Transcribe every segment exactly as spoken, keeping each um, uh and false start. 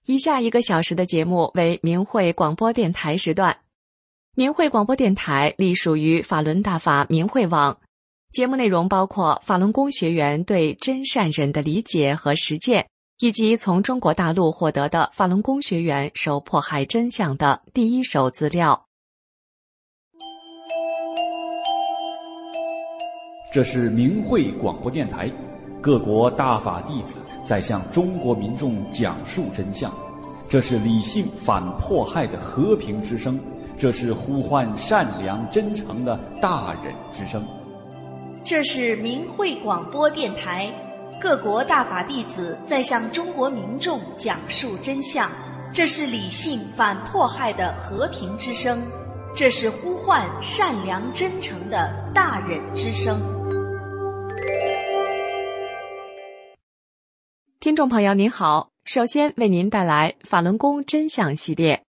以下一个小时的节目为明慧广播电台时段。明慧广播电台隶属于法轮大法明慧网，节目内容包括法轮功学员对真善忍的理解和实践，以及从中国大陆获得的法轮功学员受迫害真相的第一手资料。 这是明慧广播电台，各国大法弟子在向中国民众讲述真相，这是理性反迫害的和平之声，这是呼唤善良真诚的大忍之声。 这是明慧广播电台，各国大法弟子在向中国民众讲述真相，这是理性反迫害的和平之声，这是呼唤善良真诚的大忍之声。 听众朋友您好，首先为您带来法轮功真相系列。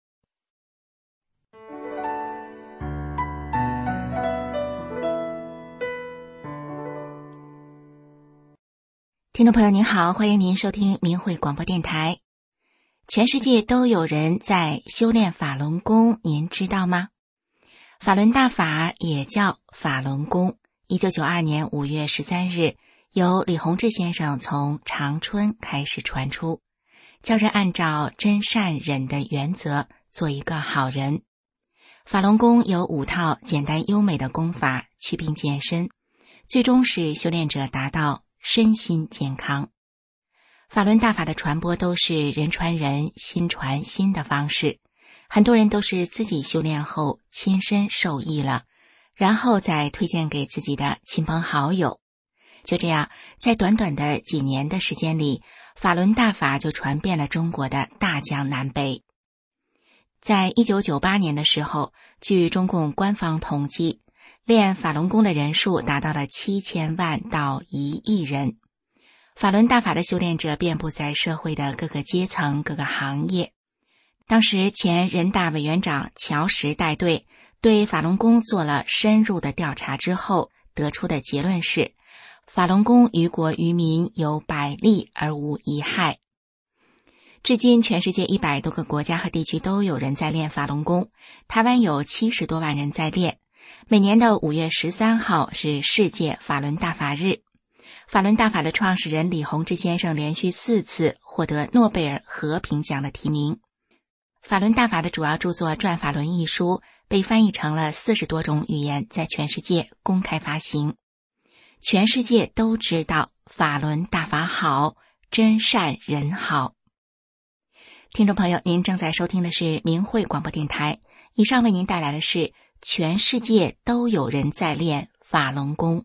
听众朋友您好，欢迎您收听明慧广播电台。全世界都有人在修炼法轮功，您知道吗？法轮大法也叫法轮功。一九九二年五月十三日，由李洪志先生从长春开始传出，教人按照真善忍的原则做一个好人。法轮功有五套简单优美的功法祛病健身，最终使修炼者达到身心健康。法轮大法的传播都是人传人心传心的方式，很多人都是自己修炼后亲身受益了，然后再推荐给自己的亲朋好友。就这样，在短短的几年的时间里，法轮大法就传遍了中国的大江南北。在一九九八年的时候，据中共官方统计，练法轮功的人数达到了七千万到一亿人。法轮大法的修炼者遍布在社会的各个阶层、各个行业。当时前人大委员长乔石带队对法轮功做了深入的调查之后，得出的结论是，法轮功于国于民有百利而无一害。至今全世界一百多个国家和地区都有人在练法轮功，台湾有七十多万人在练。每年的五月十三号是世界法轮大法日。法轮大法的创始人李洪志先生连续四次获得诺贝尔和平奖的提名。法轮大法的主要著作《转法轮》一书被翻译成了四十多种语言，在全世界公开发行。全世界都知道法轮大法好，真善人好。听众朋友，您正在收听的是明慧广播电台，以上为您带来的是全世界都有人在练法轮功。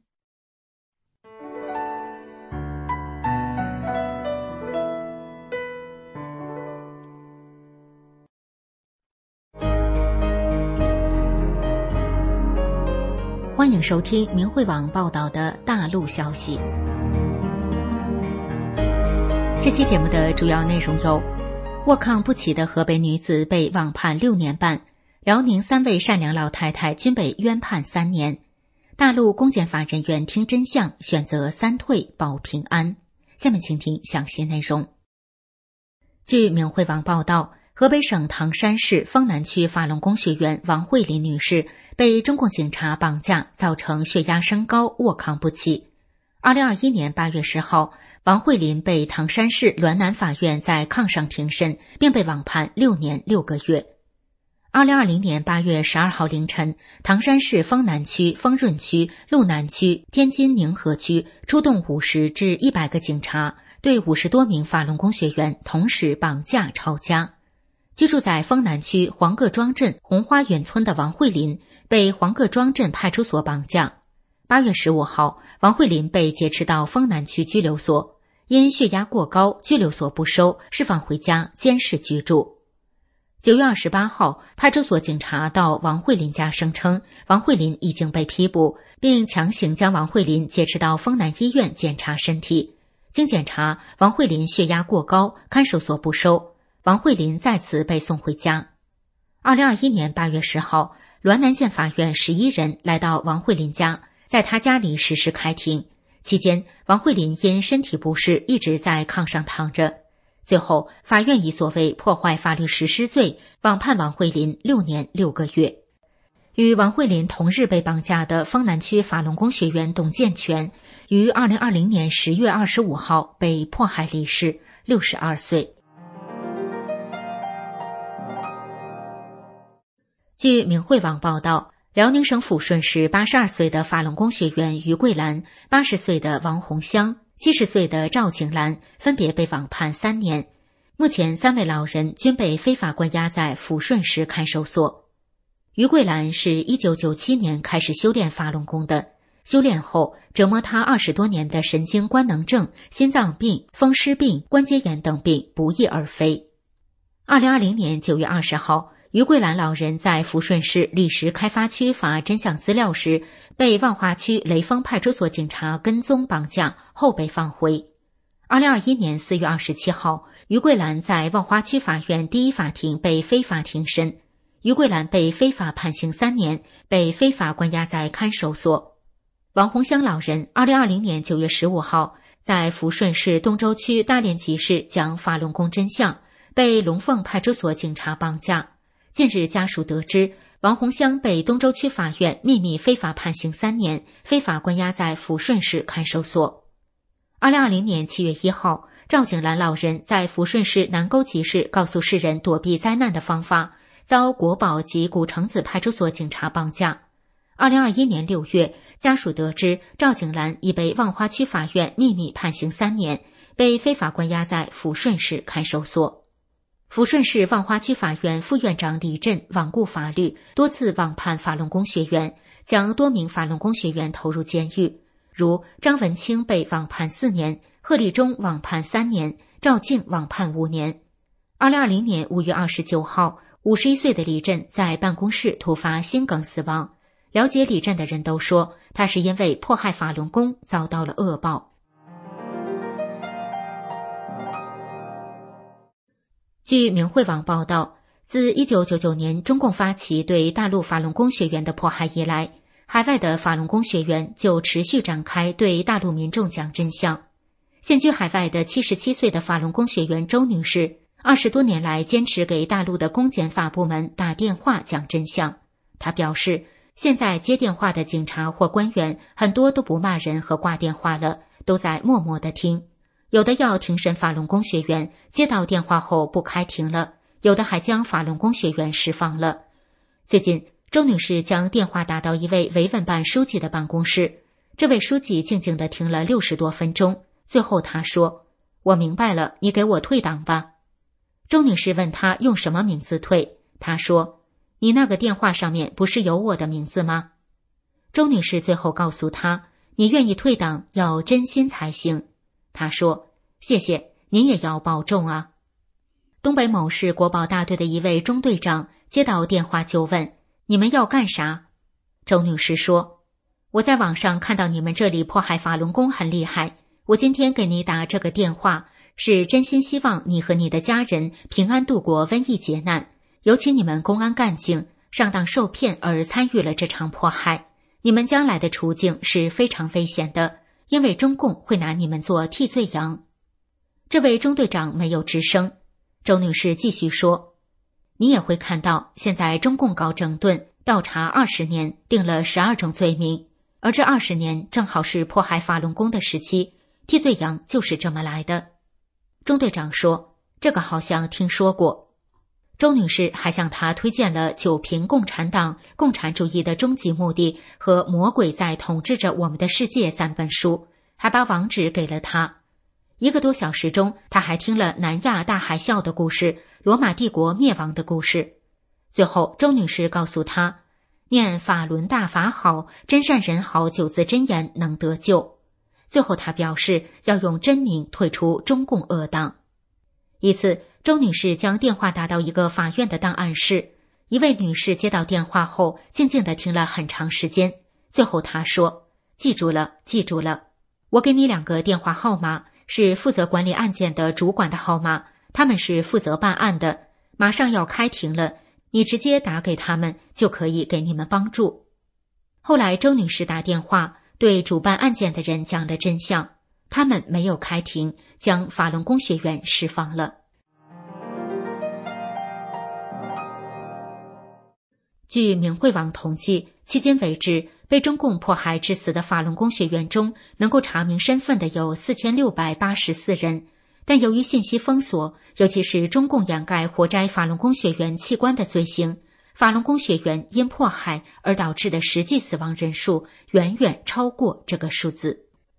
欢迎收听明慧网报道的大陆消息。这期节目的主要内容有：卧炕不起的河北女子被网判六年半，辽宁三位善良老太太均被冤判三年，大陆公检法人员听真相，选择三退保平安。下面请听详细内容。据明慧网报道，河北省唐山市丰南区法轮功学员王慧林女士被中共警察绑架，造成血压升高，卧炕不起。二零二一年八月十号，王慧林被唐山市滦南法院在炕上庭审，并被网判六年六个月。二零二零年八月十二号凌晨，唐山市丰南区、丰润区、路南区、天津宁河区出动五十至一百个警察，对五十多名法轮功学员同时绑架抄家。居住在丰南区黄各庄镇红花园村的王慧林被黄各庄镇派出所绑架。八月十五号，王慧林被劫持到丰南区拘留所，因血压过高，拘留所不收，释放回家监视居住。九月二十八号，派出所警察到王慧林家，声称王慧林已经被批捕，并强行将王慧林劫持到丰南医院检查身体。经检查，王慧林血压过高，看守所不收，王慧林再次被送回家。二零二一年八月十号，滦南县法院十一人来到王慧林家，在他家里实施开庭。期间，王慧林因身体不适一直在炕上躺着。 最后，法院以所谓破坏法律实施罪网判王慧林六年六个月。与王慧林同日被绑架的丰南区法轮功学员董建全，于二零二零年十月二十五号被迫害离世，六十二岁。据明慧网报道，辽宁省抚顺市八十二岁的法轮功学员于桂兰、八十岁的王红香、七十岁的赵景兰分别被网判三年。目前三位老人均被非法关押在抚顺市看守所。于桂兰是一九九七年开始修炼法轮功的，修炼后折磨他二十多年的神经官能症、心脏病、风湿病、关节炎等病不翼而飞。二零二零年九月二十号，于桂兰老人在抚顺市历石开发区发真相资料时，被万华区雷锋派出所警察跟踪绑架后被放回。二零二一年四月二十七号，于桂兰在万华区法院第一法庭被非法庭审，于桂兰被非法判刑三年，被非法关押在看守所。王红香老人二零二零年九月十五号在抚顺市东洲区大连集市讲法轮功真相，被龙凤派出所警察绑架。近日家属得知，王红香被东洲区法院秘密非法判刑三年，非法关押在抚顺市看守所。二零二零年七月一号，赵景兰老人在抚顺市南沟集市告诉世人躲避灾难的方法，遭国保及古城子派出所警察绑架。二零二一年六月，家属得知赵景兰已被万华区法院秘密判刑三年，被非法关押在抚顺市看守所。抚顺市万华区法院副院长李振罔顾法律，多次网判法轮功学员，将多名法轮功学员投入监狱，如张文清被网判四年，贺立忠网判三年，赵静网判五年。二零二零年五月二十九号，五十一岁的李振在办公室突发心梗死亡。了解李振的人都说，他是因为迫害法轮功遭到了恶报。据明慧网报道，自一九九九年中共发起对大陆法轮功学员的迫害以来，海外的法轮功学员就持续展开对大陆民众讲真相。现居海外的七十七岁的法轮功学员周女士，二十多年来坚持给大陆的公检法部门打电话讲真相。她表示，现在接电话的警察或官员很多都不骂人和挂电话了，都在默默地听。有的要庭审法轮功学员，接到电话后不开庭了，有的还将法轮功学员释放了。最近，周女士将电话打到一位维稳办书记的办公室，这位书记静静地听了六十多分钟，最后他说：“我明白了，你给我退档吧。”周女士问他用什么名字退，他说：“你那个电话上面不是有我的名字吗？”周女士最后告诉他：“你愿意退档，要真心才行。”他说：“谢谢，您也要保重啊。”东北某市国保大队的一位中队长接到电话就问：“你们要干啥？”周女士说：“我在网上看到你们这里迫害法轮功很厉害，我今天给你打这个电话，是真心希望你和你的家人平安度过瘟疫劫难，尤其你们公安干警上当受骗而参与了这场迫害，你们将来的处境是非常危险的，因为中共会拿你们做替罪羊。”这位中队长没有吱声。周女士继续说：“你也会看到，现在中共搞整顿，倒查二十年，定了十二种罪名，而这二十年正好是迫害法轮功的时期，替罪羊就是这么来的。”中队长说：“这个好像听说过。”周女士还向他推荐了《九评共产党、共产主义的终极目的》和《魔鬼在统治着我们的世界》三本书，还把网址给了他。一个多小时中，他还听了南亚大海啸的故事、罗马帝国灭亡的故事。最后，周女士告诉他，念法轮大法好，真善人好九字真言能得救。最后他表示要用真名退出中共恶党。一次，周女士将电话打到一个法院的档案室，一位女士接到电话后静静地听了很长时间，最后她说：“记住了，记住了，我给你两个电话号码，是负责管理案件的主管的号码，他们是负责办案的，马上要开庭了，你直接打给他们就可以给你们帮助。”后来周女士打电话对主办案件的人讲了真相， 他们没有开庭，将法轮功学员释放了。据明慧网统计，迄今为止，被中共迫害致死的法轮功学员中，能够查明身份的有四千六百八十四人。但由于信息封锁，尤其是中共掩盖活摘法轮功学员器官的罪行，法轮功学员因迫害而导致的实际死亡人数远远超过这个数字。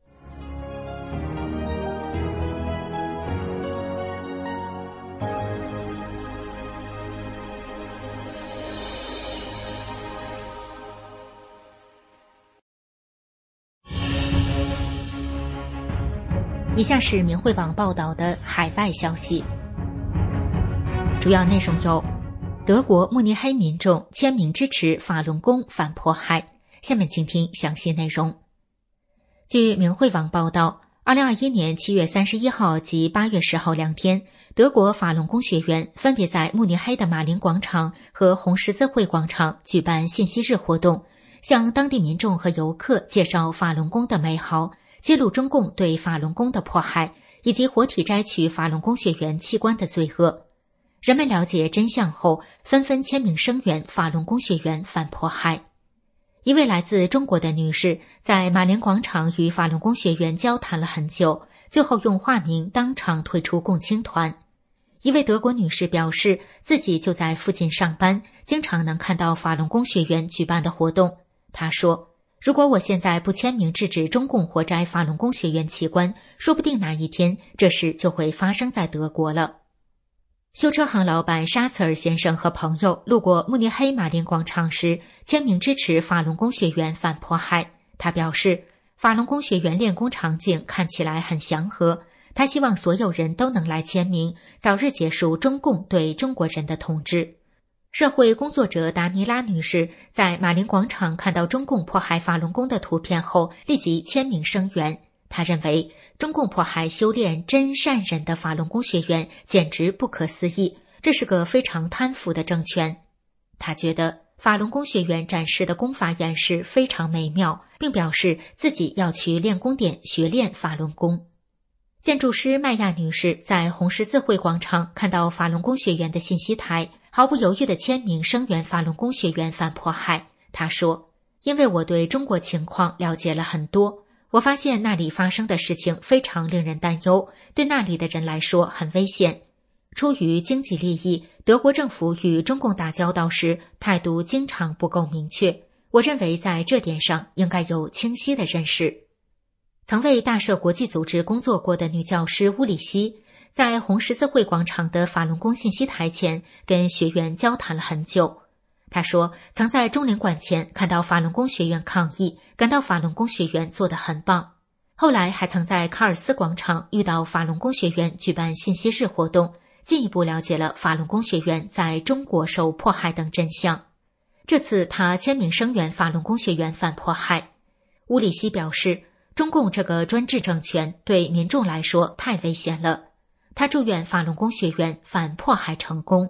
以下是明慧网报道的海外消息，主要内容有：德国慕尼黑民众签名支持法轮功反迫害。下面请听详细内容。据明慧网报道，二零二一年七月三十一号及八月十号两天，德国法轮功学员分别在慕尼黑的马林广场和红十字会广场举办信息日活动，向当地民众和游客介绍法轮功的美好，揭露中共对法轮功的迫害，以及活体摘取法轮功学员器官的罪恶。人们了解真相后，纷纷签名声援法轮功学员反迫害。一位来自中国的女士在马连广场与法轮功学员交谈了很久，最后用化名当场退出共青团。一位德国女士表示，自己就在附近上班，经常能看到法轮功学员举办的活动。她说，如果我现在不签名制止中共活摘法轮功学员器官，说不定哪一天这事就会发生在德国了。修车行老板沙茨尔先生和朋友路过慕尼黑马林广场时，签名支持法轮功学员反迫害。他表示，法轮功学员练功场景看起来很祥和，他希望所有人都能来签名，早日结束中共对中国人的统治。社会工作者达尼拉女士在马林广场看到中共迫害法轮功的图片后，立即签名声援。她认为，中共迫害修炼真善忍的法轮功学员简直不可思议，这是个非常贪腐的政权。她觉得法轮功学员展示的功法演示非常美妙，并表示自己要去练功点学练法轮功。建筑师麦亚女士在红十字会广场看到法轮功学员的信息台，毫不犹豫地签名声援法轮功学员反迫害。她说，因为我对中国情况了解了很多，我发现那里发生的事情非常令人担忧，对那里的人来说很危险。出于经济利益，德国政府与中共打交道时态度经常不够明确，我认为在这点上应该有清晰的认识。曾为大社国际组织工作过的女教师乌里希在红十字会广场的法轮功信息台前跟学员交谈了很久。她说，曾在中领馆前看到法轮功学员抗议，感到法轮功学员做得很棒。后来还曾在卡尔斯广场遇到法轮功学员举办信息日活动，进一步了解了法轮功学员在中国受迫害等真相。这次他签名声援法轮功学员反迫害。乌里希表示，中共这个专制政权对民众来说太危险了。他祝愿法轮功学员反迫害成功。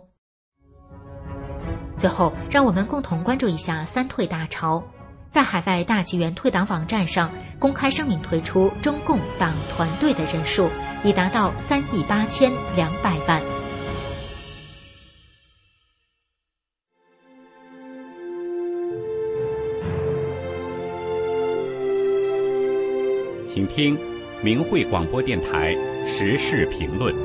最后，让我们共同关注一下三退大潮。在海外大纪元退党网站上公开声明，退出中共党团队的人数已达到三亿八千两百万。 请听明慧广播电台时事评论。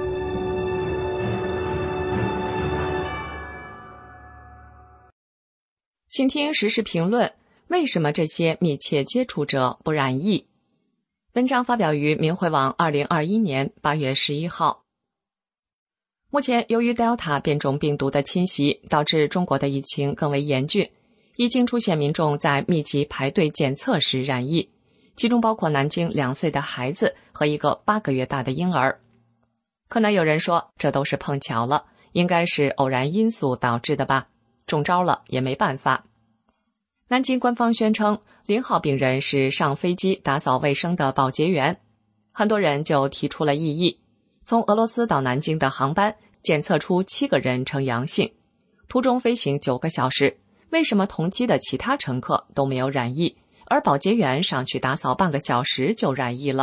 请听时事评论：为什么这些密切接触者不染疫？文章发表于明慧网二零二一年八月十一号。目前，由于 Delta 变种病毒的侵袭，导致中国的疫情更为严峻，已经出现民众在密集排队检测时染疫，其中包括南京两岁的孩子和一个八个月大的婴儿。可能有人说，这都是碰巧了，应该是偶然因素导致的吧，中招了也没办法。南京官方宣称，零号病人是上飞机打扫卫生的保洁员，很多人就提出了异议。从俄罗斯到南京的航班检测出七个人呈阳性，途中飞行九个小时，为什么同机的其他乘客都没有染疫，而保洁员上去打扫半个小时就染疫了，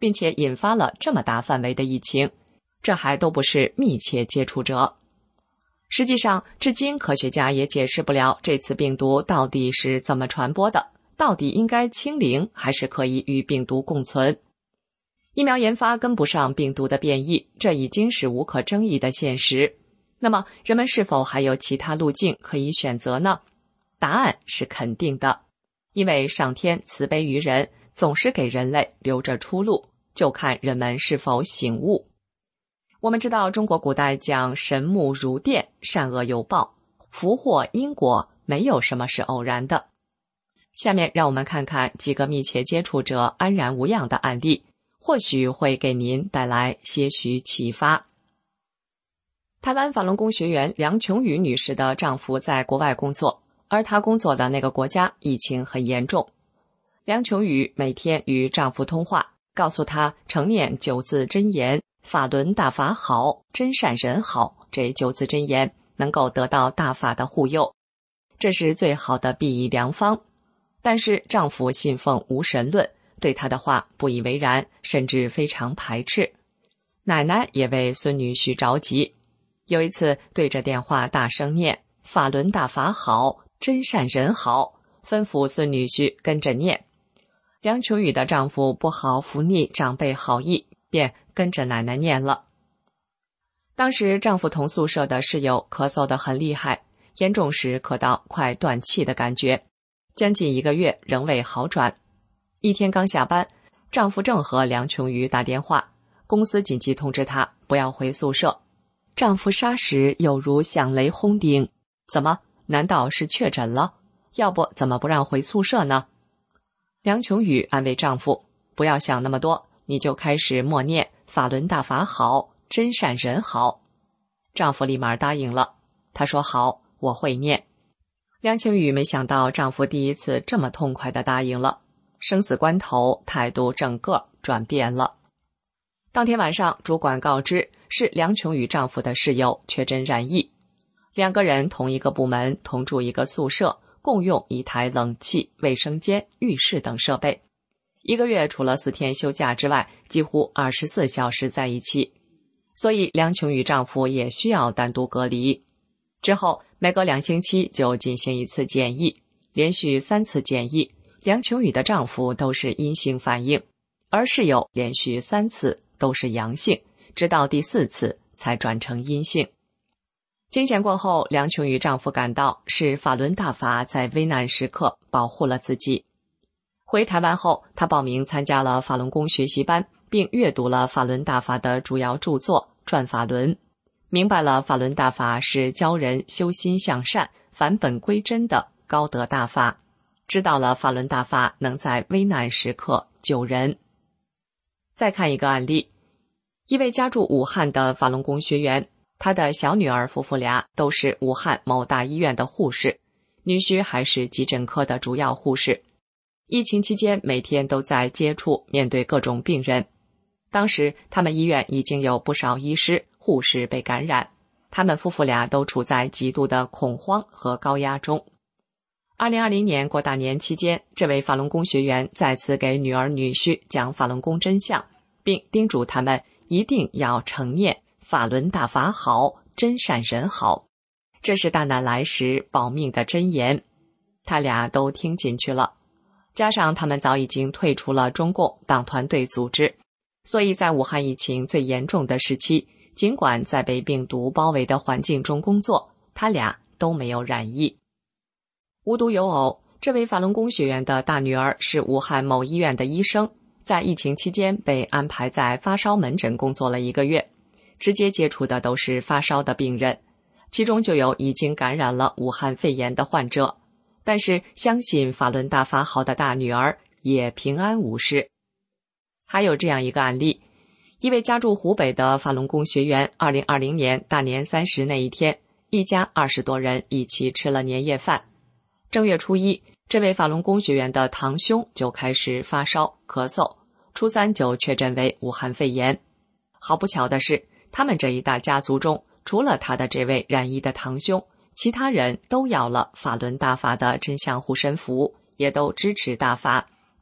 并且引发了这么大范围的疫情，这还都不是密切接触者。实际上，至今科学家也解释不了这次病毒到底是怎么传播的，到底应该清零还是可以与病毒共存。疫苗研发跟不上病毒的变异，这已经是无可争议的现实。那么，人们是否还有其他路径可以选择呢？答案是肯定的，因为上天慈悲于人，总是给人类留着出路，就看人们是否醒悟。我们知道中国古代讲神木如电，善恶有报，福祸因果，没有什么是偶然的。下面让我们看看几个密切接触者安然无恙的案例，或许会给您带来些许启发。台湾法轮功学员梁琼宇女士的丈夫在国外工作，而她工作的那个国家疫情很严重。梁琼宇每天与丈夫通话，告诉他常念九字真言，法轮大法好，真善人好，这九字真言能够得到大法的护佑，这是最好的避疫良方。但是丈夫信奉无神论，对她的话不以为然，甚至非常排斥。奶奶也为孙女婿着急，有一次对着电话大声念法轮大法好，真善人好，吩咐孙女婿跟着念。梁琼宇的丈夫不好服逆长辈好意，便跟着奶奶念了。当时丈夫同宿舍的室友咳嗽得很厉害，严重时咳到快断气的感觉，将近一个月仍未好转。一天刚下班，丈夫正和梁琼宇打电话，公司紧急通知他不要回宿舍。丈夫霎时有如响雷轰顶，怎么？难道是确诊了？要不怎么不让回宿舍呢？梁琼宇安慰丈夫，不要想那么多，你就开始默念法轮大法好，真善人好。丈夫立马答应了，他说好，我会念。梁琼宇没想到丈夫第一次这么痛快地答应了，生死关头态度整个转变了。当天晚上，主管告知是梁琼宇丈夫的室友确诊染疫，两个人同一个部门，同住一个宿舍，共用一台冷气、卫生间、浴室等设备。一个月除了四天休假之外，几乎二十四小时在一起，所以梁琼宇丈夫也需要单独隔离。之后每隔两星期就进行一次检疫，连续三次检疫，梁琼宇的丈夫都是阴性反应，而室友连续三次都是阳性，直到第四次才转成阴性。惊险过后，梁琼宇丈夫感到是法轮大法在危难时刻保护了自己。回台湾后，他报名参加了法轮功学习班，并阅读了法轮大法的主要著作《转法轮》，明白了法轮大法是教人修心向善、返本归真的高德大法，知道了法轮大法能在危难时刻救人。再看一个案例，一位家住武汉的法轮功学员，他的小女儿夫妇俩都是武汉某大医院的护士，女婿还是急诊科的主要护士。疫情期间每天都在接触面对各种病人，当时他们医院已经有不少医师、护士被感染，他们夫妇俩都处在极度的恐慌和高压中。二零二零年过大年期间，这位法轮功学员再次给女儿女婿讲法轮功真相，并叮嘱他们一定要承念法轮大法好，真善人好，这是大难来时保命的真言。他俩都听进去了，加上他们早已经退出了中共党团队组织，所以在武汉疫情最严重的时期，尽管在被病毒包围的环境中工作，他俩都没有染疫。无独有偶，这位法轮功学员的大女儿是武汉某医院的医生，在疫情期间被安排在发烧门诊工作了一个月，直接接触的都是发烧的病人，其中就有已经感染了武汉肺炎的患者，但是相信法轮大法好的大女儿也平安无事。还有这样一个案例，一位家住湖北的法轮功学员，二零二零年大年三十那一天，一家二十多人一起吃了年夜饭。正月初一，这位法轮功学员的堂兄就开始发烧、咳嗽，初三就确诊为武汉肺炎。好不巧的是，他们这一大家族中，除了他的这位染疫的堂兄，其他人都要了法轮大法的真相护身符，也都支持大法，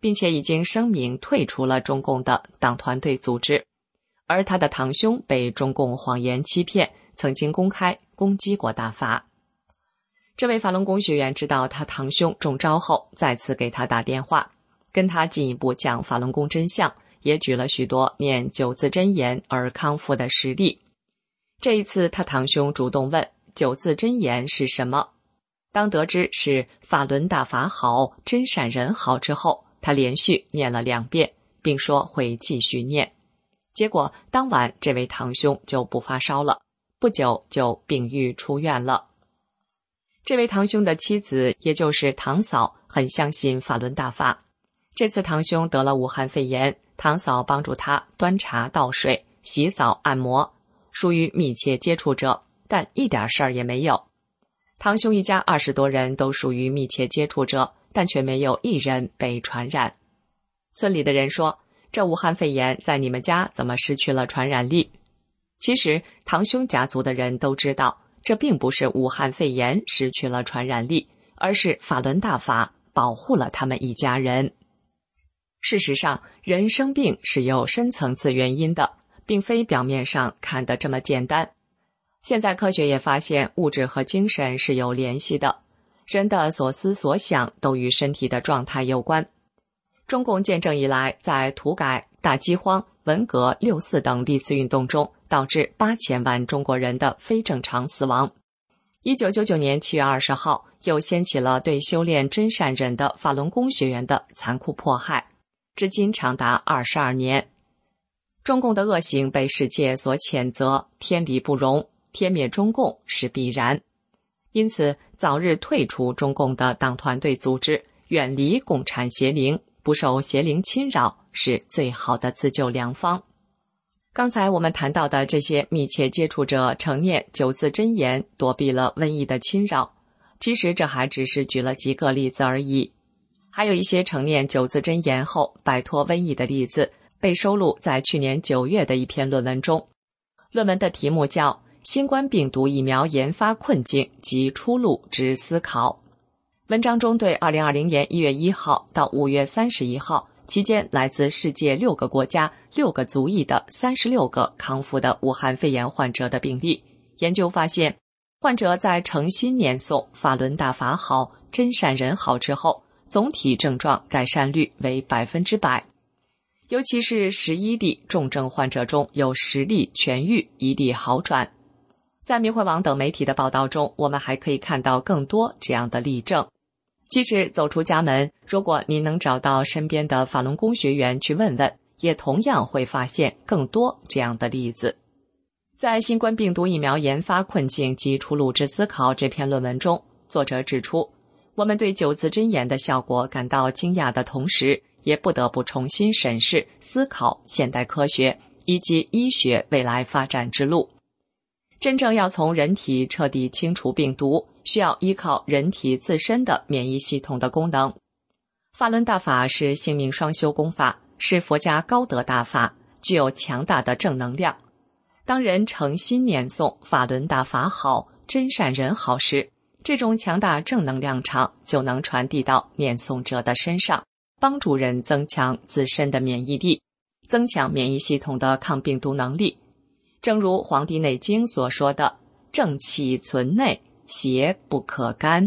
并且已经声明退出了中共的党团队组织，而他的堂兄被中共谎言欺骗，曾经公开攻击过大法。这位法轮功学员知道他堂兄中招后，再次给他打电话，跟他进一步讲法轮功真相，也举了许多念九字真言而康复的实例。这一次他堂兄主动问九字真言是什么，当得知是法轮大法好，真善人好之后，他连续念了两遍，并说会继续念。结果当晚这位堂兄就不发烧了，不久就病愈出院了。这位堂兄的妻子，也就是堂嫂，很相信法轮大法。这次堂兄得了武汉肺炎，堂嫂帮助他端茶倒水、洗澡、按摩，属于密切接触者，但一点事儿也没有。堂兄一家二十多人都属于密切接触者，但却没有一人被传染。村里的人说，这武汉肺炎在你们家怎么失去了传染力？其实堂兄家族的人都知道，这并不是武汉肺炎失去了传染力，而是法轮大法保护了他们一家人。事实上，人生病是有深层次原因的，并非表面上看得这么简单。现在科学也发现，物质和精神是有联系的，人的所思所想都与身体的状态有关。中共建政以来，在土改、大饥荒、文革、六四等历次运动中，导致八千万中国人的非正常死亡。一九九九年七月二十号，又掀起了对修炼真善忍的法轮功学员的残酷迫害，至今长达二十二年。中共的恶行被世界所谴责，天理不容，天灭中共是必然。因此，早日退出中共的党团队组织，远离共产邪灵，不受邪灵侵扰，是最好的自救良方。刚才我们谈到的这些密切接触者承念九字真言，躲避了瘟疫的侵扰。其实这还只是举了几个例子而已。还有一些承念九字真言后摆脱瘟疫的例子，被收录在去年九月的一篇论文中。论文的题目叫《新冠病毒疫苗研发困境及出路之思考》。文章中对二零二零年一月一号到五月三十一号期间来自世界六个国家、六个族裔的三十六个康复的武汉肺炎患者的病例，研究发现，患者在诚心念诵法轮大法好、真善人好之后，总体症状改善率为百分之百。尤其是十一例重症患者中有十例痊愈，一例好转。在明慧网等媒体的报道中，我们还可以看到更多这样的例证。即使走出家门，如果您能找到身边的法轮功学员去问问，也同样会发现更多这样的例子。在新冠病毒疫苗研发困境及出路之思考这篇论文中，作者指出，我们对九字真言的效果感到惊讶的同时，也不得不重新审视、思考现代科学以及医学未来发展之路。真正要从人体彻底清除病毒，需要依靠人体自身的免疫系统的功能。法轮大法是性命双修功法，是佛家高德大法，具有强大的正能量。当人诚心念诵法轮大法好、真善人好时，这种强大正能量场就能传递到念诵者的身上，帮助人增强自身的免疫力，增强免疫系统的抗病毒能力。正如《黄帝内经》所说的，正气存内，邪不可干。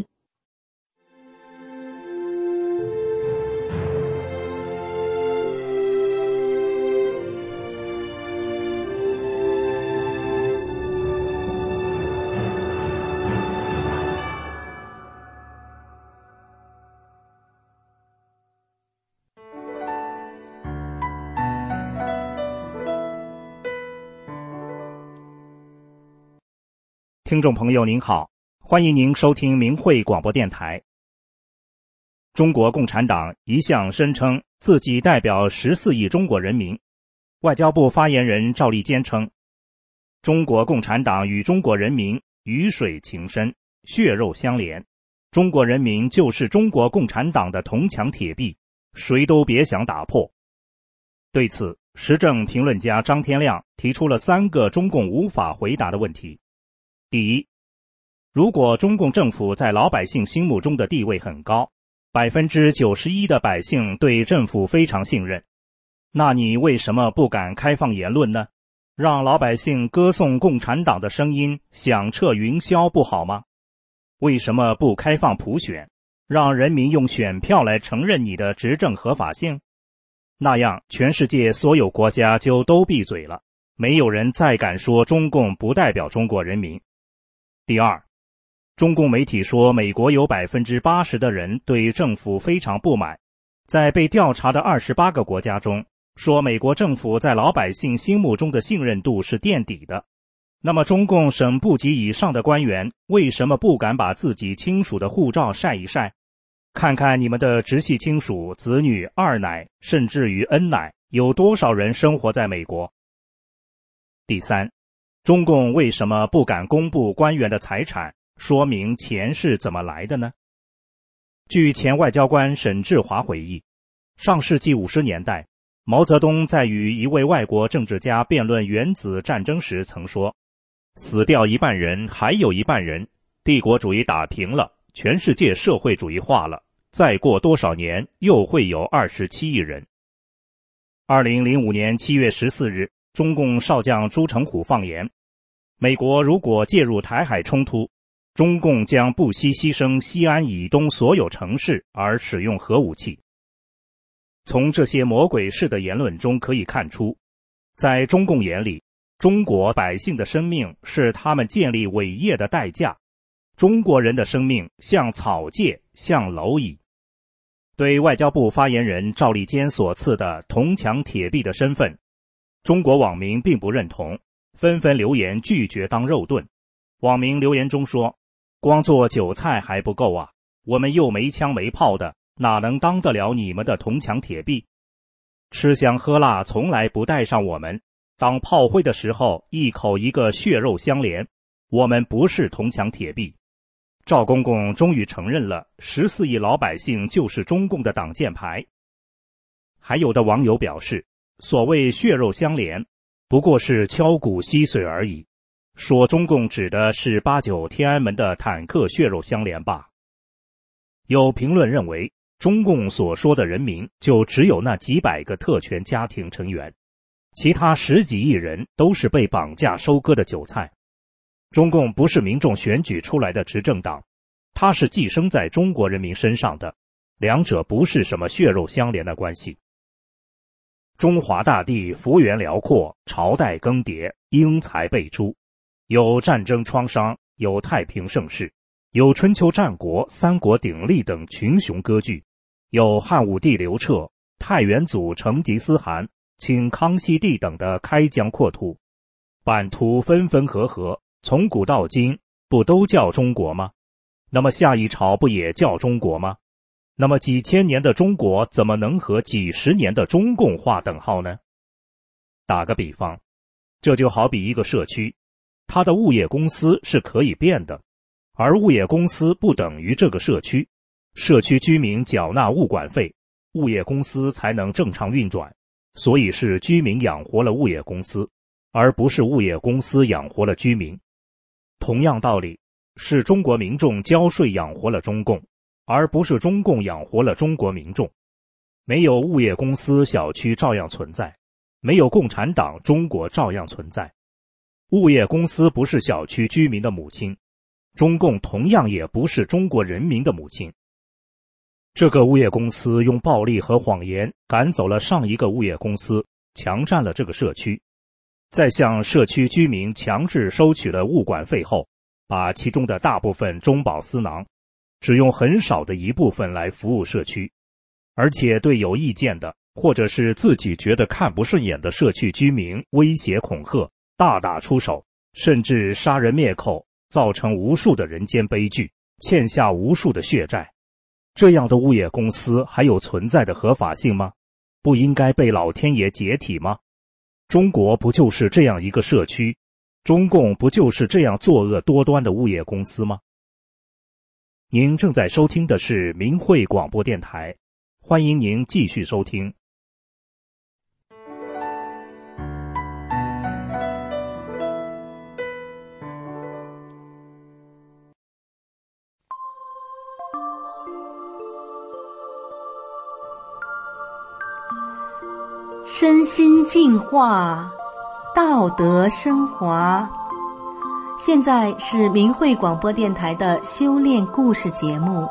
听众朋友您好，欢迎您收听明慧广播电台。中国共产党一向声称自己代表十四亿中国人民。外交部发言人赵立坚称，中国共产党与中国人民鱼水情深，血肉相连，中国人民就是中国共产党的铜墙铁壁，谁都别想打破。对此，时政评论家张天亮提出了三个中共无法回答的问题。第一，如果中共政府在老百姓心目中的地位很高， 百分之九十一的百姓对政府非常信任。那你为什么不敢开放言论呢？让老百姓歌颂共产党的声音响彻云霄不好吗？为什么不开放普选，让人民用选票来承认你的执政合法性？那样全世界所有国家就都闭嘴了，没有人再敢说中共不代表中国人民。第二，中共媒体说美国有 百分之八十 的人对政府非常不满，在被调查的二十八个国家中，说美国政府在老百姓心目中的信任度是垫底的。那么中共省部级以上的官员为什么不敢把自己亲属的护照晒一晒？看看你们的直系亲属、子女、二奶，甚至于恩奶，有多少人生活在美国？第三，中共为什么不敢公布官员的财产，说明钱是怎么来的呢？据前外交官沈志华回忆，上世纪五十年代，毛泽东在与一位外国政治家辩论原子战争时曾说，死掉一半人，还有一半人，帝国主义打平了，全世界社会主义化了，再过多少年又会有二十七亿人。二零零五年七月十四日，中共少将朱成虎放言，美国如果介入台海冲突，中共将不惜牺牲西安以东所有城市而使用核武器。从这些魔鬼式的言论中可以看出，在中共眼里，中国百姓的生命是他们建立伟业的代价，中国人的生命像草芥，像蝼蚁。对外交部发言人赵立坚所赐的铜墙铁壁的身份，中国网民并不认同，纷纷留言拒绝当肉盾。网民留言中说，光做韭菜还不够啊，我们又没枪没炮的，哪能当得了你们的铜墙铁壁？吃香喝辣从来不带上我们，当炮灰的时候一口一个血肉相连，我们不是铜墙铁壁。赵公公终于承认了十四亿老百姓就是中共的挡箭牌。还有的网友表示，所谓血肉相连不过是敲骨吸髓而已，说中共指的是八九天安门的坦克血肉相连吧。有评论认为，中共所说的人民就只有那几百个特权家庭成员，其他十几亿人都是被绑架收割的韭菜。中共不是民众选举出来的执政党，它是寄生在中国人民身上的，两者不是什么血肉相连的关系。中华大地幅员辽阔，朝代更迭，英才辈出，有战争创伤，有太平盛世，有春秋战国、三国鼎立等群雄割据，有汉武帝刘彻、太元祖成吉思汗、清康熙帝等的开疆扩土，版图分分合合，从古到今不都叫中国吗？那么下一朝不也叫中国吗？那么几千年的中国怎么能和几十年的中共划等号呢？打个比方，这就好比一个社区，它的物业公司是可以变的，而物业公司不等于这个社区，社区居民缴纳物管费，物业公司才能正常运转，所以是居民养活了物业公司，而不是物业公司养活了居民。同样道理，是中国民众交税养活了中共，而不是中共养活了中国民众。没有物业公司，小区照样存在；没有共产党，中国照样存在。物业公司不是小区居民的母亲，中共同样也不是中国人民的母亲。这个物业公司用暴力和谎言赶走了上一个物业公司，强占了这个社区，在向社区居民强制收取了物管费后，把其中的大部分中饱私囊，只用很少的一部分来服务社区，而且对有意见的或者是自己觉得看不顺眼的社区居民威胁恐吓，大打出手，甚至杀人灭口，造成无数的人间悲剧，欠下无数的血债。这样的物业公司还有存在的合法性吗？不应该被老天爷解体吗？中国不就是这样一个社区？中共不就是这样作恶多端的物业公司吗？您正在收听的是明慧广播电台，欢迎您继续收听。 身心净化，道德升华。现在是明慧广播电台的修炼故事节目。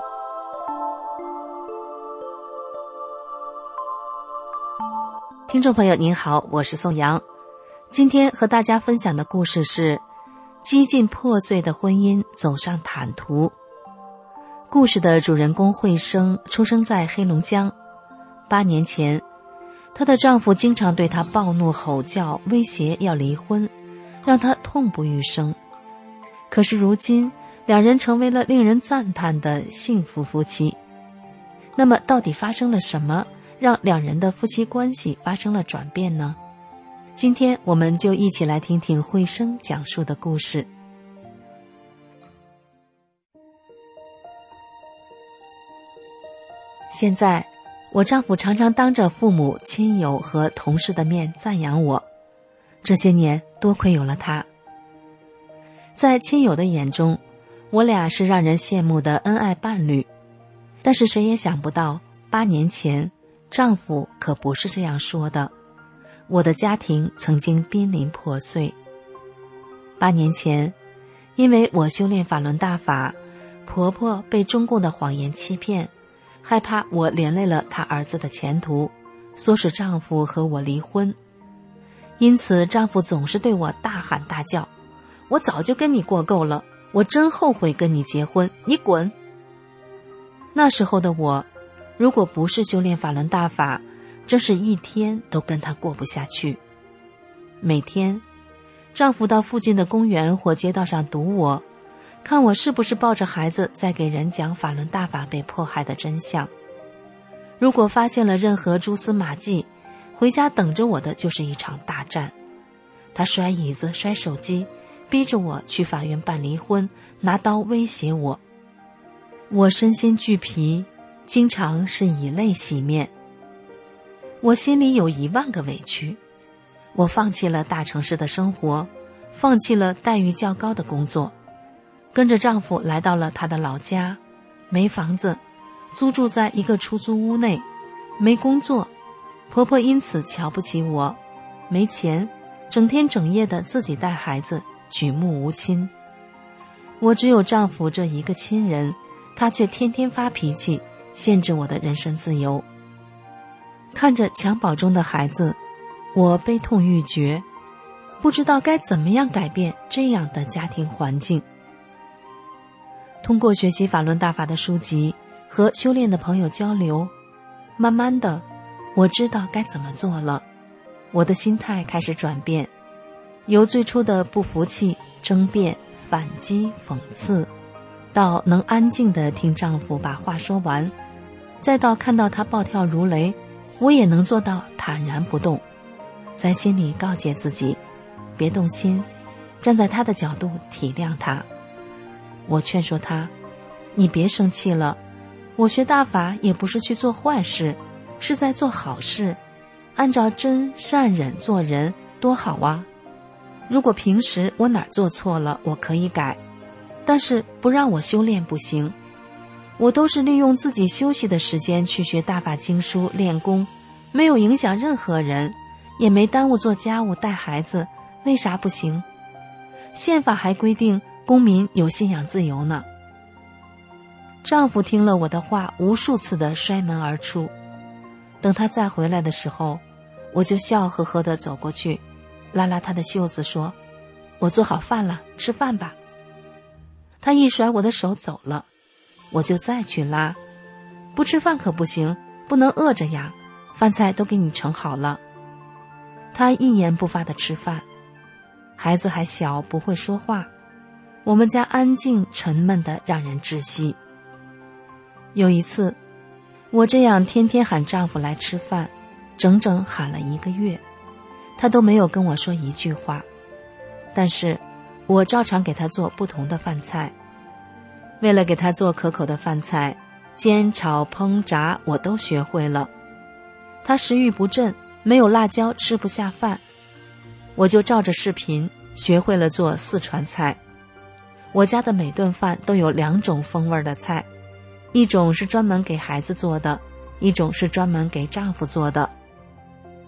听众朋友您好，我是宋阳。今天和大家分享的故事是几近破碎的婚姻走上坦途。故事的主人公慧生出生在黑龙江。八年前，她的丈夫经常对她暴怒吼叫，威胁要离婚，让她痛不欲生。可是如今，两人成为了令人赞叹的幸福夫妻。那么到底发生了什么，让两人的夫妻关系发生了转变呢？今天我们就一起来听听慧生讲述的故事。现在，我丈夫常常当着父母、亲友和同事的面赞扬我，这些年多亏有了他。在亲友的眼中，我俩是让人羡慕的恩爱伴侣，但是谁也想不到，八年前丈夫可不是这样说的。我的家庭曾经濒临破碎。八年前，因为我修炼法轮大法，婆婆被中共的谎言欺骗，害怕我连累了她儿子的前途，唆使丈夫和我离婚。因此丈夫总是对我大喊大叫，我早就跟你过够了，我真后悔跟你结婚，你滚。那时候的我，如果不是修炼法轮大法，真是一天都跟他过不下去。每天，丈夫到附近的公园或街道上堵我，看我是不是抱着孩子在给人讲法轮大法被迫害的真相。如果发现了任何蛛丝马迹，回家等着我的就是一场大战。他摔椅子、摔手机，逼着我去法院办离婚，拿刀威胁我。我身心俱疲，经常是以泪洗面。我心里有一万个委屈，我放弃了大城市的生活，放弃了待遇较高的工作，跟着丈夫来到了他的老家，没房子，租住在一个出租屋内，没工作，婆婆因此瞧不起我，没钱，整天整夜的自己带孩子，举目无亲。我只有丈夫这一个亲人，他却天天发脾气，限制我的人身自由。看着襁褓中的孩子，我悲痛欲绝，不知道该怎么样改变这样的家庭环境。通过学习法轮大法的书籍和修炼的朋友交流，慢慢的，我知道该怎么做了。我的心态开始转变，由最初的不服气、争辩、反击、讽刺，到能安静地听丈夫把话说完，再到看到他暴跳如雷，我也能做到坦然不动，在心里告诫自己，别动心，站在他的角度体谅他。我劝说他，你别生气了，我学大法也不是去做坏事，是在做好事，按照真善忍做人，多好啊！如果平时我哪儿做错了，我可以改，但是不让我修炼不行。我都是利用自己休息的时间去学大法经书练功，没有影响任何人，也没耽误做家务带孩子，为啥不行？宪法还规定公民有信仰自由呢。丈夫听了我的话，无数次的摔门而出。等他再回来的时候，我就笑呵呵地走过去，拉拉他的袖子说，我做好饭了，吃饭吧。他一甩我的手走了，我就再去拉，不吃饭可不行，不能饿着呀，饭菜都给你盛好了。他一言不发地吃饭。孩子还小，不会说话，我们家安静沉闷得让人窒息。有一次，我这样天天喊丈夫来吃饭，整整喊了一个月，他都没有跟我说一句话。但是我照常给他做不同的饭菜。为了给他做可口的饭菜，煎、炒、烹、炸我都学会了。他食欲不振，没有辣椒吃不下饭，我就照着视频学会了做四川菜。我家的每顿饭都有两种风味的菜，一种是专门给孩子做的，一种是专门给丈夫做的。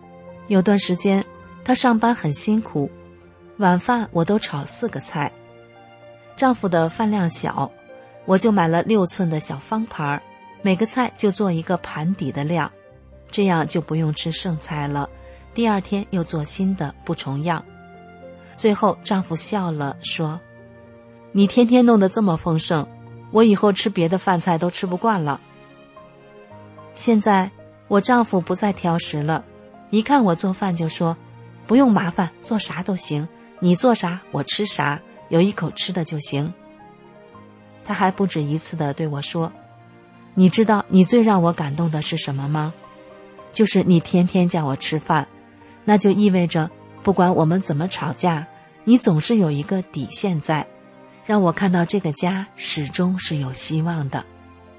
有段时间他上班很辛苦，晚饭我都炒四个菜。丈夫的饭量小，我就买了六寸的小方盘，每个菜就做一个盘底的量，这样就不用吃剩菜了，第二天又做新的，不重样。最后丈夫笑了，说：你天天弄得这么丰盛，我以后吃别的饭菜都吃不惯了。现在我丈夫不再挑食了，一看我做饭就说：不用麻烦，做啥都行，你做啥我吃啥，有一口吃的就行。他还不止一次地对我说：你知道你最让我感动的是什么吗？就是你天天叫我吃饭，那就意味着不管我们怎么吵架，你总是有一个底线在，让我看到这个家始终是有希望的。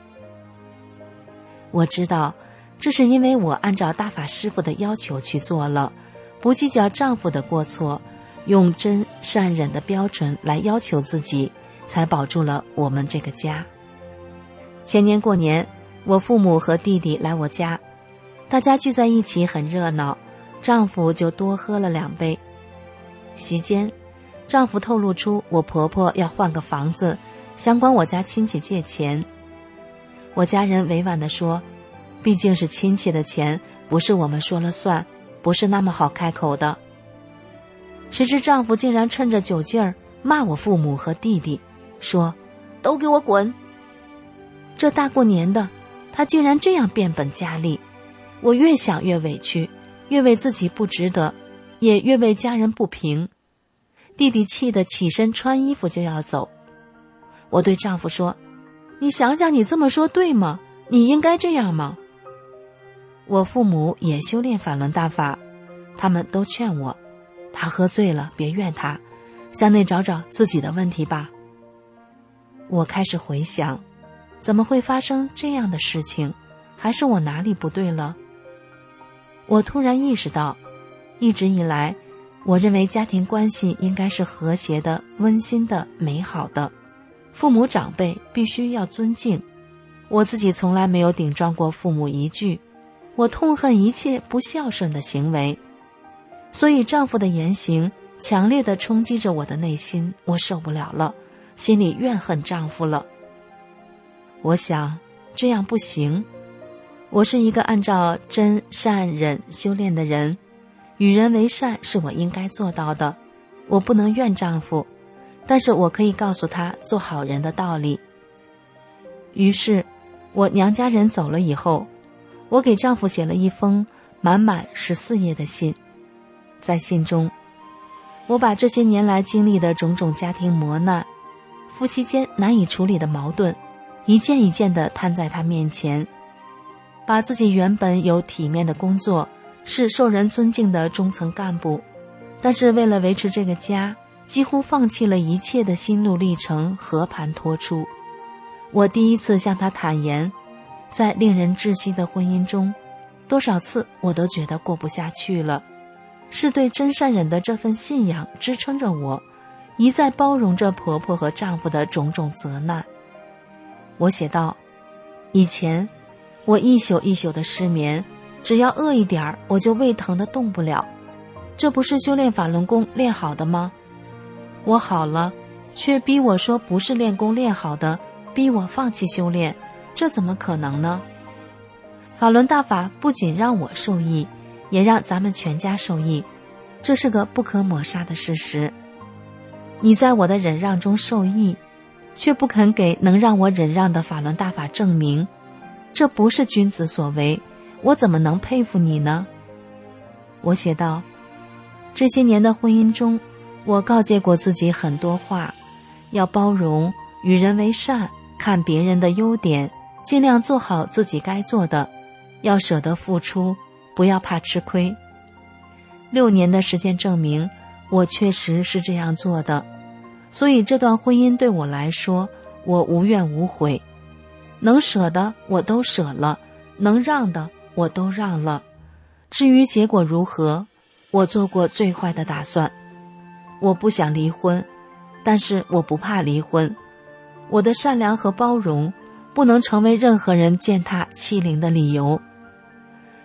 我知道这是因为我按照大法师父的要求去做了，不计较丈夫的过错，用真善忍的标准来要求自己，才保住了我们这个家。前年过年，我父母和弟弟来我家，大家聚在一起很热闹，丈夫就多喝了两杯。席间，丈夫透露出我婆婆要换个房子，想管我家亲戚借钱。我家人委婉地说，毕竟是亲戚的钱，不是我们说了算，不是那么好开口的。谁知丈夫竟然趁着酒劲儿骂我父母和弟弟，说：都给我滚！这大过年的，他竟然这样变本加厉，我越想越委屈，越为自己不值得，也越为家人不平。弟弟气得起身穿衣服就要走。我对丈夫说：你想想你这么说对吗？你应该这样吗？我父母也修炼法轮大法，他们都劝我，他喝醉了别怨他，向内找找自己的问题吧。我开始回想，怎么会发生这样的事情？还是我哪里不对了？我突然意识到，一直以来我认为家庭关系应该是和谐的、温馨的、美好的，父母长辈必须要尊敬。我自己从来没有顶撞过父母一句，我痛恨一切不孝顺的行为，所以丈夫的言行强烈地冲击着我的内心，我受不了了，心里怨恨丈夫了。我想这样不行，我是一个按照真善忍修炼的人，与人为善是我应该做到的，我不能怨丈夫，但是我可以告诉他做好人的道理。于是我娘家人走了以后，我给丈夫写了一封满满十四页的信。在信中，我把这些年来经历的种种家庭磨难，夫妻间难以处理的矛盾，一件一件地摊在他面前，把自己原本有体面的工作，是受人尊敬的中层干部，但是为了维持这个家，几乎放弃了一切的心路历程和盘托出。我第一次向他坦言，在令人窒息的婚姻中，多少次我都觉得过不下去了，是对真善忍的这份信仰支撑着我，一再包容着婆婆和丈夫的种种责难。我写道，以前我一宿一宿的失眠，只要饿一点儿我就胃疼得动不了，这不是修炼法轮功练好的吗？我好了，却逼我说不是练功练好的，逼我放弃修炼，这怎么可能呢？法轮大法不仅让我受益，也让咱们全家受益，这是个不可抹杀的事实。你在我的忍让中受益，却不肯给能让我忍让的法轮大法证明，这不是君子所为，我怎么能佩服你呢？我写道，这些年的婚姻中，我告诫过自己很多话，要包容，与人为善，看别人的优点，尽量做好自己该做的，要舍得付出，不要怕吃亏。六年的时间证明，我确实是这样做的，所以这段婚姻对我来说，我无怨无悔，能舍的我都舍了，能让的我都让了。至于结果如何，我做过最坏的打算。我不想离婚，但是我不怕离婚。我的善良和包容不能成为任何人践踏欺凌的理由。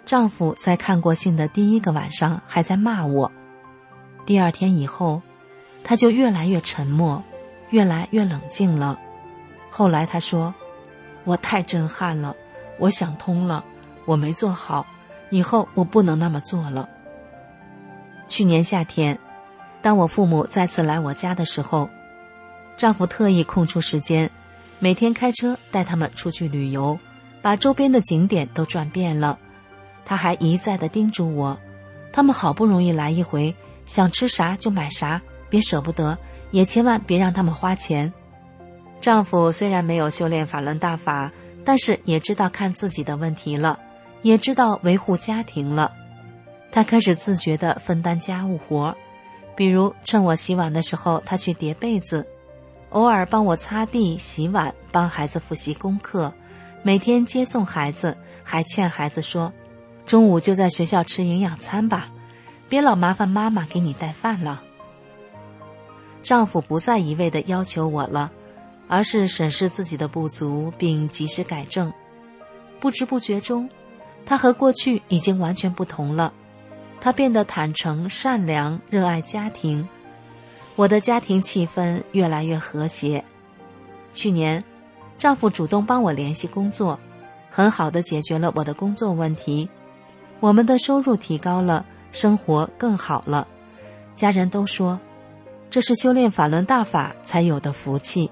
丈夫在看过信的第一个晚上还在骂我，第二天以后，他就越来越沉默，越来越冷静了。后来他说，我太震撼了，我想通了，我没做好，以后我不能那么做了。去年夏天，当我父母再次来我家的时候，丈夫特意空出时间，每天开车带他们出去旅游，把周边的景点都转遍了。他还一再地叮嘱我，他们好不容易来一回，想吃啥就买啥，别舍不得，也千万别让他们花钱。丈夫虽然没有修炼法轮大法，但是也知道看自己的问题了，也知道维护家庭了。他开始自觉地分担家务活，比如趁我洗碗的时候他去叠被子，偶尔帮我擦地洗碗，帮孩子复习功课，每天接送孩子，还劝孩子说，中午就在学校吃营养餐吧，别老麻烦妈妈给你带饭了。丈夫不再一味地要求我了，而是审视自己的不足并及时改正。不知不觉中，他和过去已经完全不同了，他变得坦诚、善良，热爱家庭。我的家庭气氛越来越和谐。去年，丈夫主动帮我联系工作，很好地解决了我的工作问题，我们的收入提高了，生活更好了。家人都说，这是修炼法轮大法才有的福气。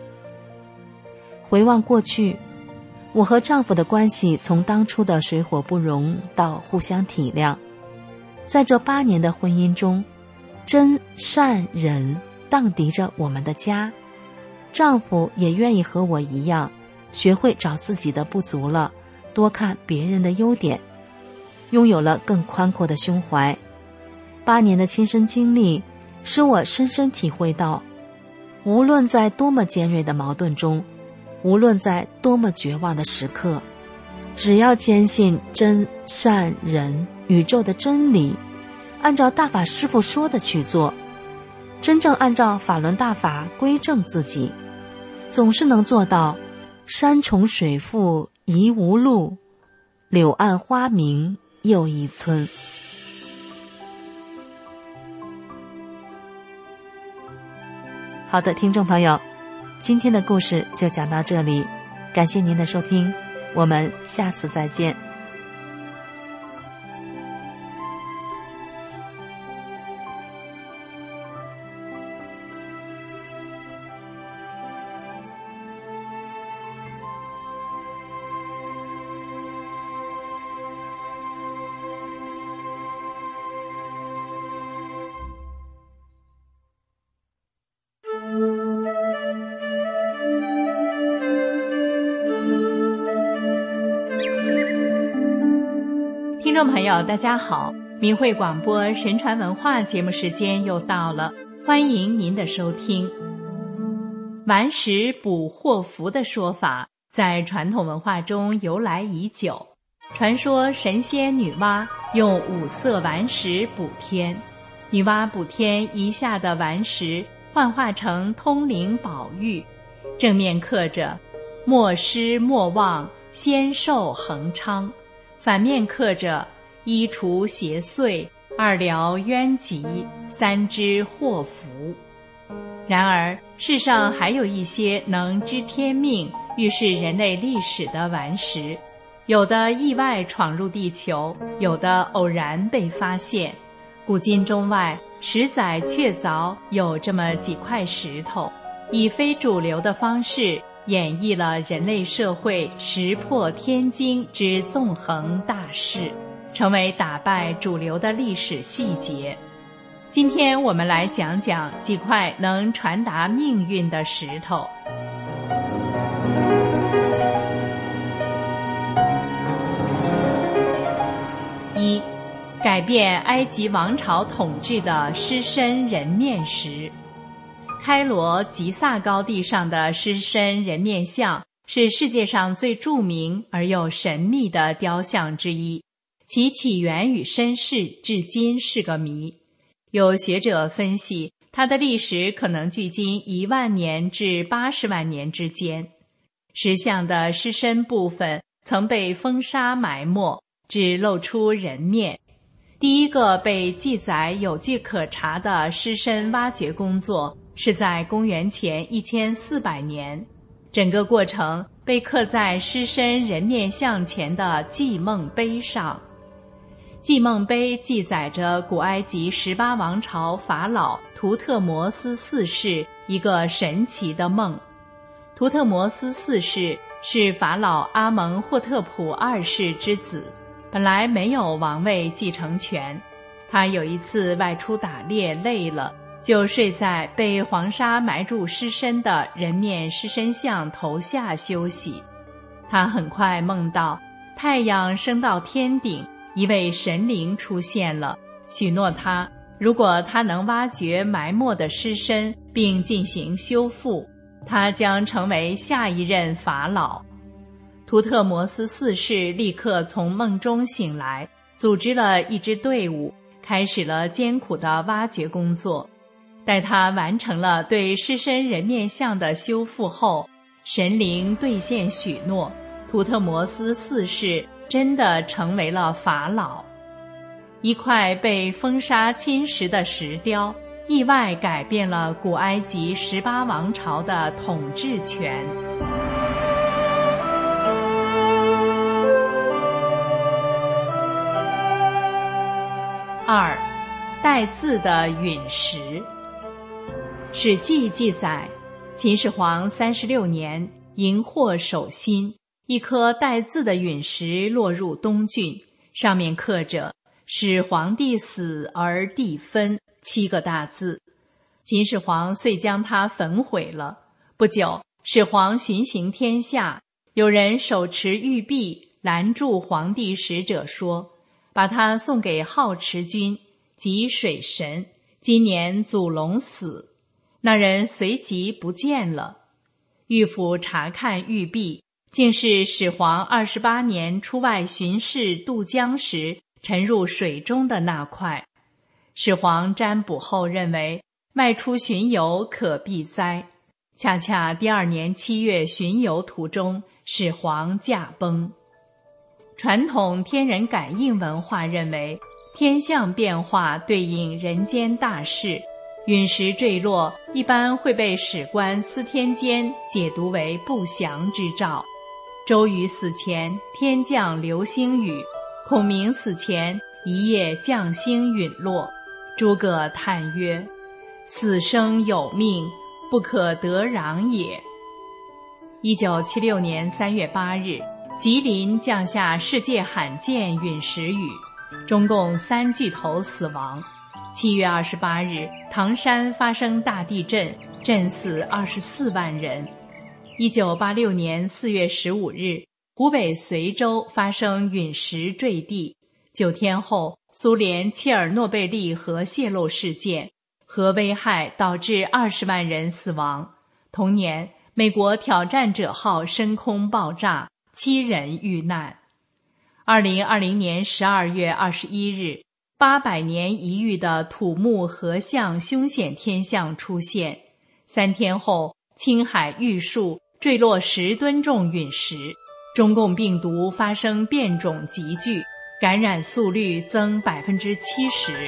回望过去，我和丈夫的关系从当初的水火不容到互相体谅。在这八年的婚姻中，真善忍荡涤着我们的家，丈夫也愿意和我一样，学会找自己的不足了，多看别人的优点，拥有了更宽阔的胸怀。八年的亲身经历使我深深体会到，无论在多么尖锐的矛盾中，无论在多么绝望的时刻，只要坚信真善忍宇宙的真理，按照大法师父说的去做，真正按照法轮大法归正自己，总是能做到山重水复疑无路，柳暗花明又一村。好的，听众朋友，今天的故事就讲到这里，感谢您的收听，我们下次再见。 听众朋友大家好，明慧广播神传文化节目时间又到了，欢迎您的收听。顽石补祸福的说法在传统文化中由来已久，传说神仙女娲用五色顽石补天，女娲补天遗下的顽石幻化成通灵宝玉，正面刻着莫失莫忘，仙寿恒昌，反面刻着一除邪祟，二疗冤疾，三知祸福。然而世上还有一些能知天命、预示人类历史的顽石，有的意外闯入地球，有的偶然被发现。古今中外，十载确凿有这么几块石头，以非主流的方式演绎了人类社会石破天惊之纵横大势，成为打败主流的历史细节。今天我们来讲讲几块能传达命运的石头。一、改变埃及王朝统治的狮身人面石。开罗吉萨高地上的狮身人面像是世界上最著名而又神秘的雕像之一，其起源与身世至今是个谜。有学者分析，它的历史可能距今一万年至八十万年之间。石像的狮身部分曾被风沙埋没， 只露出人面。第一个被记载有据可查的狮身挖掘工作是在公元前一千四百年，整个过程被刻在狮身人面像前的祭梦碑上。祭梦碑记载着古埃及十八王朝法老图特摩斯四世一个神奇的梦。图特摩斯四世是法老阿蒙霍特普二世之子，本来没有王位继承权。他有一次外出打猎累了，就睡在被黄沙埋住尸身的人面狮身像头下休息。他很快梦到太阳升到天顶，一位神灵出现了，许诺他，如果他能挖掘埋没的尸身并进行修复，他将成为下一任法老。图特摩斯四世立刻从梦中醒来，组织了一支队伍，开始了艰苦的挖掘工作。待他完成了对狮身人面像的修复后，神灵兑现许诺，图特摩斯四世真的成为了法老。一块被风沙侵蚀的石雕，意外改变了古埃及十八王朝的统治权。二，带字的陨石。史记记载，秦始皇三十六年，荧惑守心，一颗带字的陨石落入东郡，上面刻着“使皇帝死而地分”七个大字。秦始皇遂将它焚毁了。不久，始皇巡行天下，有人手持玉璧拦住皇帝使者说，把它送给好持君，即水神，今年祖龙死。那人随即不见了。御府查看玉璧，竟是始皇二十八年出外巡视渡江时沉入水中的那块。始皇占卜后认为，外出巡游可避灾。恰恰第二年七月巡游途中，始皇驾崩。传统天人感应文化认为，天象变化对应人间大事，陨石坠落一般会被史官司天监解读为不祥之兆。周瑜死前天降流星雨，孔明死前一夜降星陨落。诸葛叹曰：死生有命，不可得攘也。一九七六年三月八日，吉林降下世界罕见陨石雨，中共三巨头死亡。七月二十八日，唐山发生大地震，震死二十四万人。一九八六年四月十五日，湖北随州发生陨石坠地。九天后，苏联切尔诺贝利核泄漏事件，核危害导致二十万人死亡。同年，美国挑战者号升空爆炸，七人遇难。二零二零年十二月二十一日，八百年一遇的土木合相凶险天象出现。三天后，青海玉树坠落十吨重陨石，中共病毒发生变种急剧，感染速率增百分之七十。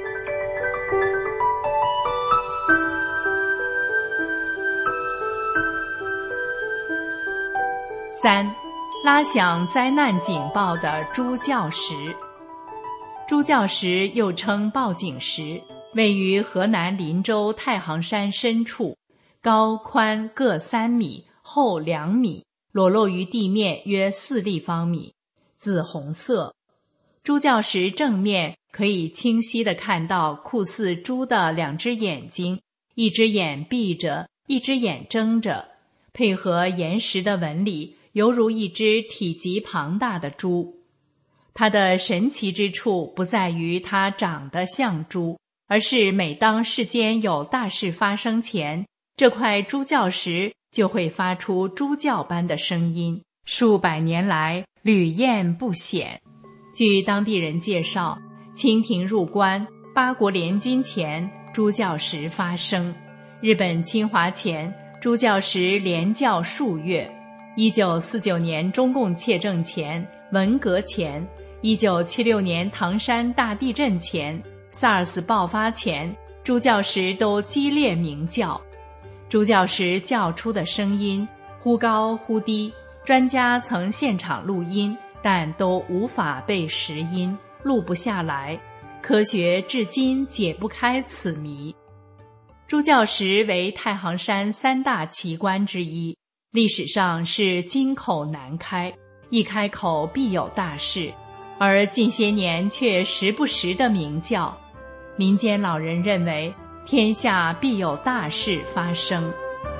三，拉响灾难警报的猪叫石。猪叫石又称报警石，位于河南林州太行山深处，高宽各三米，厚两米，裸露于地面约四立方米，紫红色。猪叫石正面可以清晰地看到酷似猪的两只眼睛，一只眼闭着，一只眼睁着，配合岩石的纹理，犹如一只体积庞大的猪。它的神奇之处不在于它长得像猪，而是每当世间有大事发生前，这块猪叫石就会发出猪叫般的声音，数百年来屡验不鲜。据当地人介绍，清廷入关、八国联军前，猪叫石发声；日本侵华前，猪叫石连叫数月；一九四九年中共窃政前、文革前， 一九七六年唐山大地震前、SARS 爆发前，朱教时都激烈鸣叫。朱教时叫出的声音忽高忽低，专家曾现场录音，但都无法被实音，录不下来。科学至今解不开此谜。朱教时为太行山三大奇观之一，历史上是金口难开，一开口必有大事，而近些年却时不时的鸣叫。民间老人认为天下必有大事发生。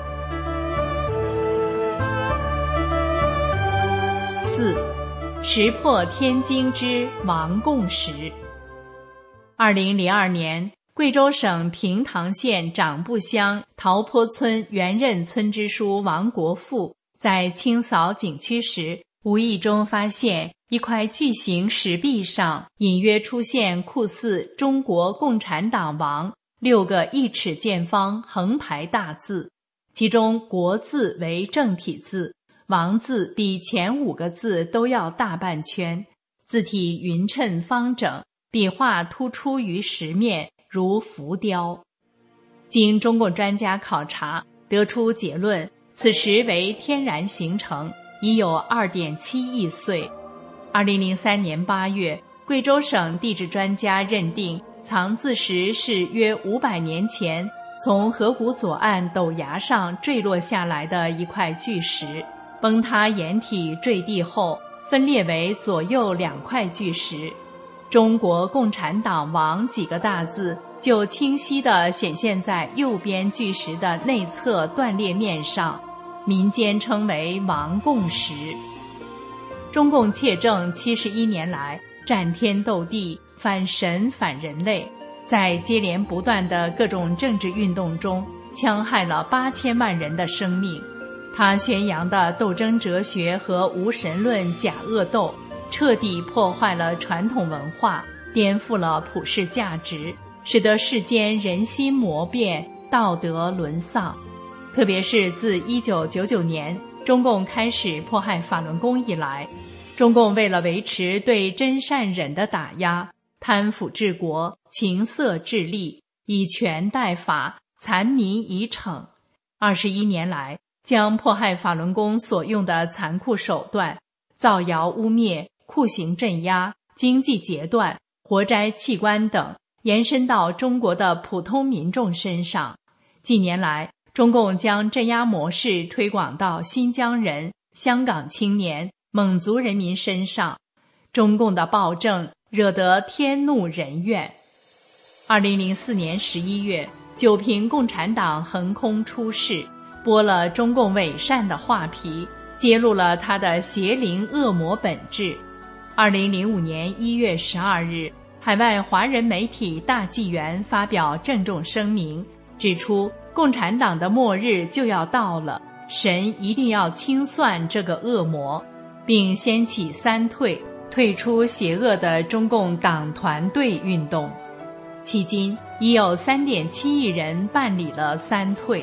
四，石破天惊之王贡石。二零零二年，贵州省平塘县长布乡桃坡村原任村支书王国富在清扫景区时，无意中发现一块巨型石壁上隐约出现酷似中国共产党王六个一尺见方横排大字，其中国字为正体字，王字比前五个字都要大半圈，字体匀称方整，笔画突出于石面，如浮雕。经中共专家考察，得出结论，此石为天然形成，已有 二点七亿岁。二零零三年八月，贵州省地质专家认定藏字石是约五百年前从河谷左岸陡崖上坠落下来的一块巨石，崩塌掩体坠地后分裂为左右两块巨石，中国共产党王几个大字就清晰地显现在右边巨石的内侧断裂面上，民间称为王贡石。中共窃政七十一年来，战天斗地，反神反人类，在接连不断的各种政治运动中，戕害了八千万人的生命。他宣扬的斗争哲学和无神论假恶斗，彻底破坏了传统文化，颠覆了普世价值，使得世间人心魔变，道德沦丧。特别是自一九九九年中共开始迫害法轮功以来，中共为了维持对真善忍的打压，贪腐治国，情色治吏，以权代法，残民以惩。二十一年来，将迫害法轮功所用的残酷手段，造谣污蔑、酷刑镇压、经济截断、活摘器官等，延伸到中国的普通民众身上。近年来，中共将镇压模式推广到新疆人、香港青年、蒙族人民身上，中共的暴政惹得天怒人怨。二零零四年十一月，九平共产党横空出世，剥了中共伪善的画皮，揭露了他的邪灵恶魔本质。二零零五年一月十二日，海外华人媒体大纪元发表郑重声明，指出共产党的末日就要到了，神一定要清算这个恶魔，并掀起三退，退出邪恶的中共党团队运动。迄今已有 三点七亿人办理了三退。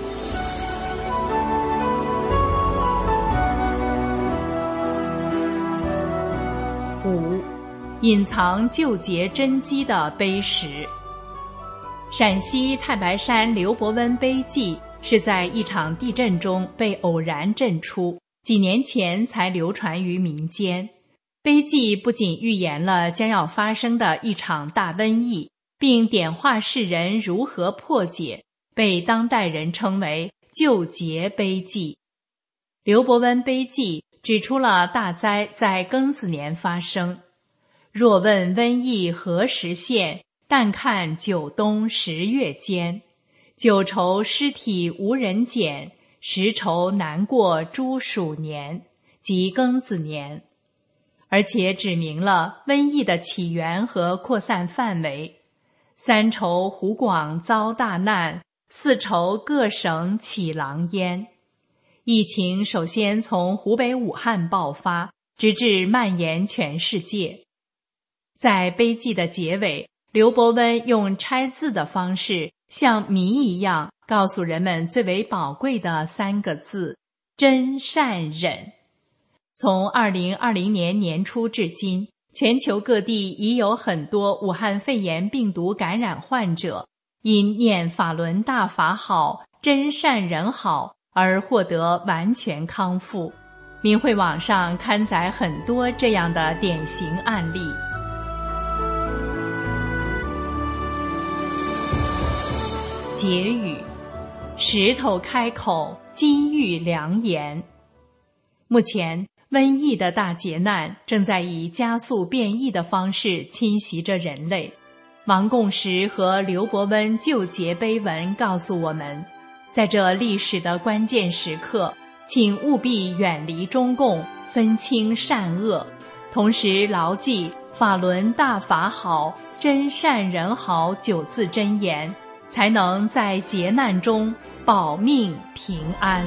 五，隐藏救劫真迹的碑石。陕西太白山刘伯温碑记是在一场地震中被偶然震出，几年前才流传于民间。碑记不仅预言了将要发生的一场大瘟疫，并点化世人如何破解，被当代人称为救劫碑记。刘伯温碑记指出了大灾在庚子年发生。若问瘟疫何时现，但看九冬十月间。九愁尸体无人捡，十愁难过猪鼠年，即庚子年。而且指明了瘟疫的起源和扩散范围。三愁湖广遭大难，四愁各省起狼烟。疫情首先从湖北武汉爆发，直至蔓延全世界。在碑记的结尾，刘伯温用拆字的方式，像谜一样告诉人们最为宝贵的三个字：真善忍。从二零二零年年初至今， 全球各地已有很多武汉肺炎病毒感染患者因念法轮大法好，真善人好而获得完全康复。明慧网上刊载很多这样的典型案例。结语：石头开口，金玉良言。目前瘟疫的大劫难正在以加速变异的方式侵袭着人类。王贡石和刘伯温救劫碑文告诉我们，在这历史的关键时刻，请务必远离中共，分清善恶，同时牢记法轮大法好，真善人好九字真言，才能在劫难中保命平安。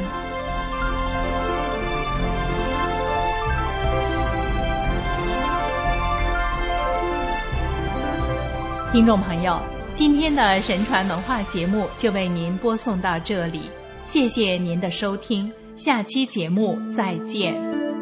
听众朋友，今天的神传文化节目就为您播送到这里，谢谢您的收听，下期节目再见。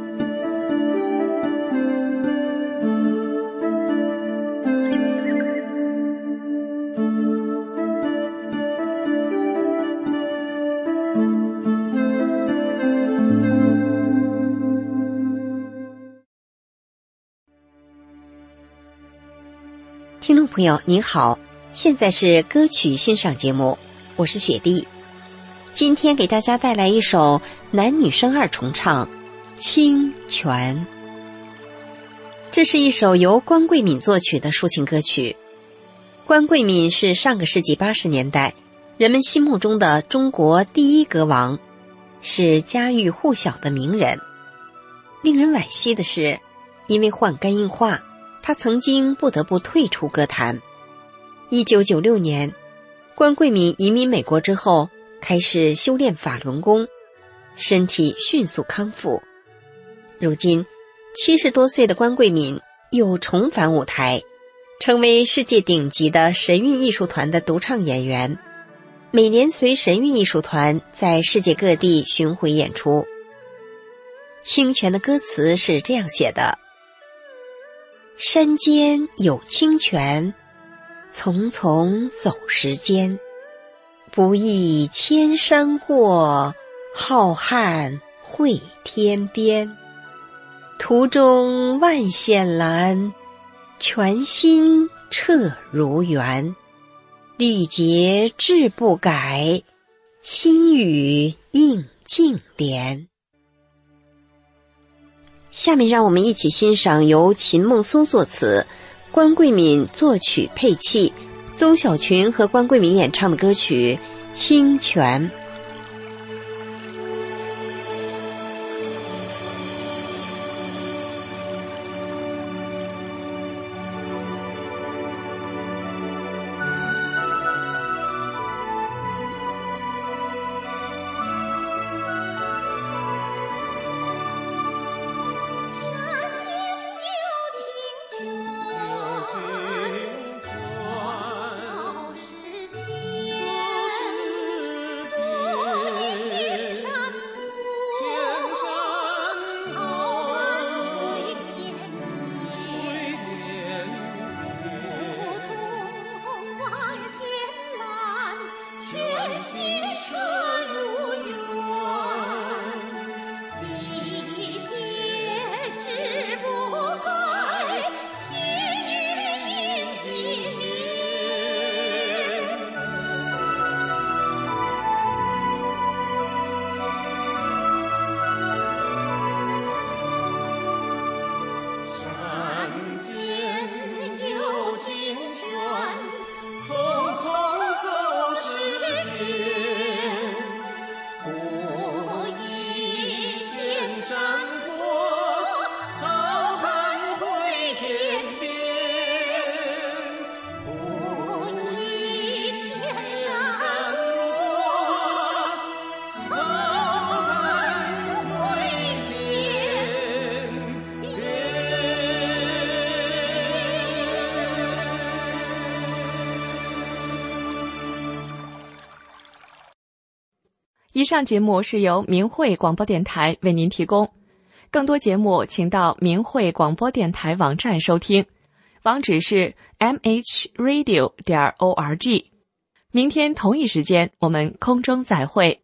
听众朋友您好，现在是歌曲欣赏节目，我是雪莉。今天给大家带来一首男女生二重唱《清泉》。这是一首由关桂敏作曲的抒情歌曲。关桂敏是上个世纪八十年代人们心目中的中国第一歌王，是家喻户晓的名人。令人惋惜的是，因为患肝硬化，他曾经不得不退出歌坛。一九九六年，关桂敏移民美国之后，开始修炼法轮功，身体迅速康复。如今七十多岁的关桂敏又重返舞台，成为世界顶级的神韵艺术团的独唱演员，每年随神韵艺术团在世界各地巡回演出。清泉的歌词是这样写的：山间有清泉，丛丛走时间，不忆千山过，浩瀚会天边。途中万险拦，泉心澈如源。历劫志不改，心语应净莲。下面让我们一起欣赏由秦梦苏作词，关桂敏作曲配器，邹小群和关桂敏演唱的歌曲《清泉》。 以上节目是由明慧广播电台为您提供。 更多节目请到明慧广播电台网站收听，网址是 m h radio 点 org。明天同一时间我们空中再会。